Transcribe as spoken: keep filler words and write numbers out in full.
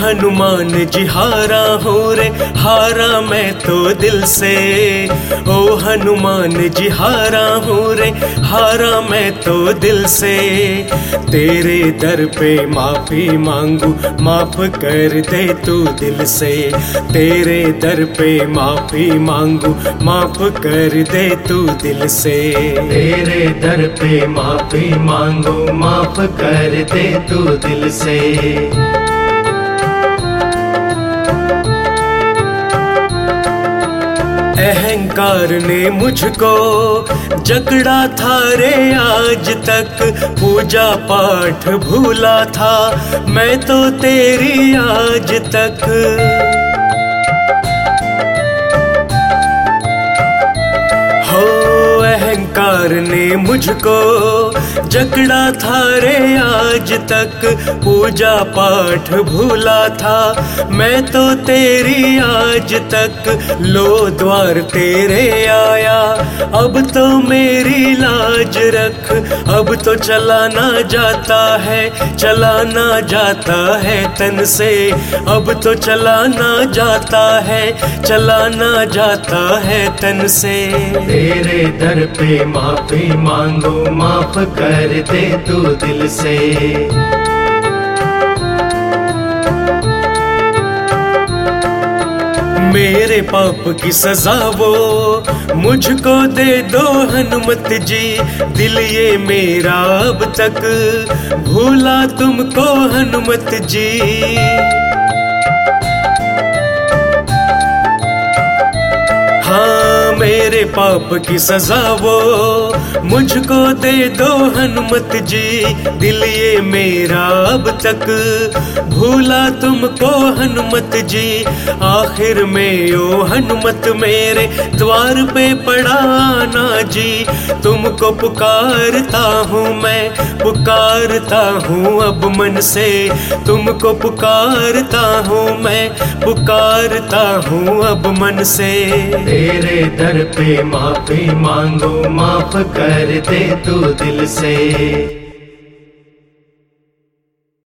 हनुमान जी हारा हूँ रे, हारा मैं तो दिल से। ओ हनुमान जी हारा हूँ रे, हारा मैं तो दिल से। तेरे दर पे माफी मांगू, माफ कर दे तू दिल से। तेरे दर पे माफी मांगू, माफ कर दे तू दिल से। तेरे दर पे माफी मांगू, माफ कर दे तू दिल से। अहंकार ने मुझको जकड़ा था रे आज तक, पूजा पाठ भूला था मैं तो तेरी आज तक। हो अहंकार ने मुझको जकड़ा था रे आज तक, पूजा पाठ भूला था मैं तो तेरी आज तक। लो द्वार तेरे आया, अब तो मेरी लाज रख। अब तो चला ना जाता है, चला ना जाता है तन से। अब तो चला ना जाता है, चला ना जाता है तन से। तेरे दर पे माफी मांगो, माफ कर दे तू दिल से। मेरे पाप की सजा वो मुझको दे दो हनुमत जी। दिल ये मेरा अब तक भूला तुमको हनुमत जी। हाँ मेरे पाप की सजा वो मुझको दे दो हनुमत जी। दिल ये मेरा अब तक भूला तुमको हनुमत जी। आखिर में ओ हनुमत मेरे द्वार पे पड़ा आना जी। तुमको पुकारता हूँ मैं, पुकारता हूँ अब मन से। तुमको पुकारता हूँ मैं, पुकारता हूँ अब मन से। तेरे दर पे माफी मांगो, माफ कर दे तू दिल से।